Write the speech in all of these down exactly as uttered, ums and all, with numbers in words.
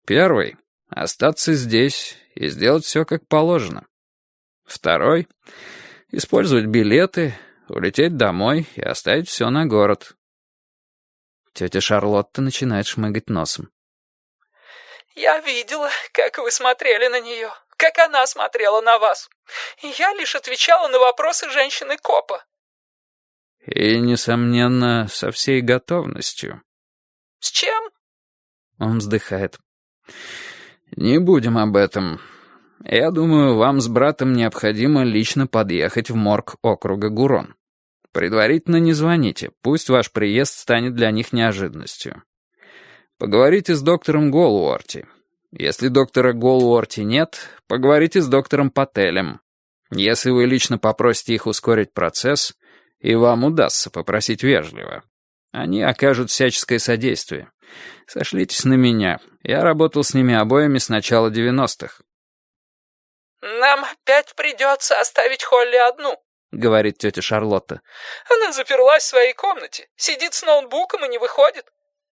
Первый — остаться здесь и сделать все как положено. Второй — использовать билеты, улететь домой и оставить все на город. Тетя Шарлотта начинает шмыгать носом. «Я видела, как вы смотрели на нее, как она смотрела на вас. И я лишь отвечала на вопросы женщины-копа». И, несомненно, со всей готовностью. «С чем?» Он вздыхает. «Не будем об этом. Я думаю, вам с братом необходимо лично подъехать в морг округа Гурон. Предварительно не звоните, пусть ваш приезд станет для них неожиданностью. Поговорите с доктором Голуорти. Если доктора Голуорти нет, поговорите с доктором Пателем. Если вы лично попросите их ускорить процесс, и вам удастся попросить вежливо, они окажут всяческое содействие. Сошлитесь на меня. Я работал с ними обоими с начала девяностых». «Нам опять придется оставить Холли одну», — говорит тетя Шарлотта. «Она заперлась в своей комнате, сидит с ноутбуком и не выходит».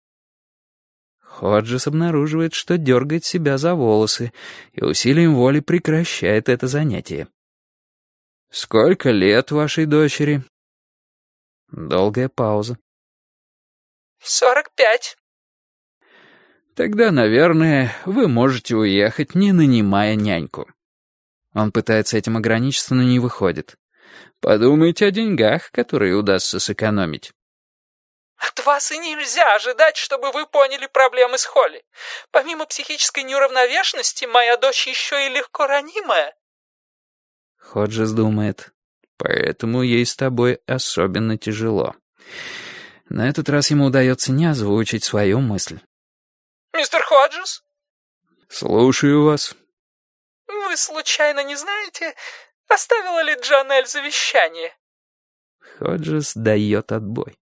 Ходжес обнаруживает, что дергает себя за волосы и усилием воли прекращает это занятие. «Сколько лет вашей дочери?» Долгая пауза. «Сорок пять». «Тогда, наверное, вы можете уехать, не нанимая няньку». Он пытается этим ограничиться, но не выходит. «Подумайте о деньгах, которые удастся сэкономить». «От вас и нельзя ожидать, чтобы вы поняли проблемы с Холли. Помимо психической неуравновешенности, моя дочь еще и легко ранимая». Ходжес думает, поэтому ей с тобой особенно тяжело. На этот раз ему удается не озвучить свою мысль. «Мистер Ходжес?» «Слушаю вас». «Вы случайно не знаете, оставила ли Джанель завещание?» Ходжес дает отбой.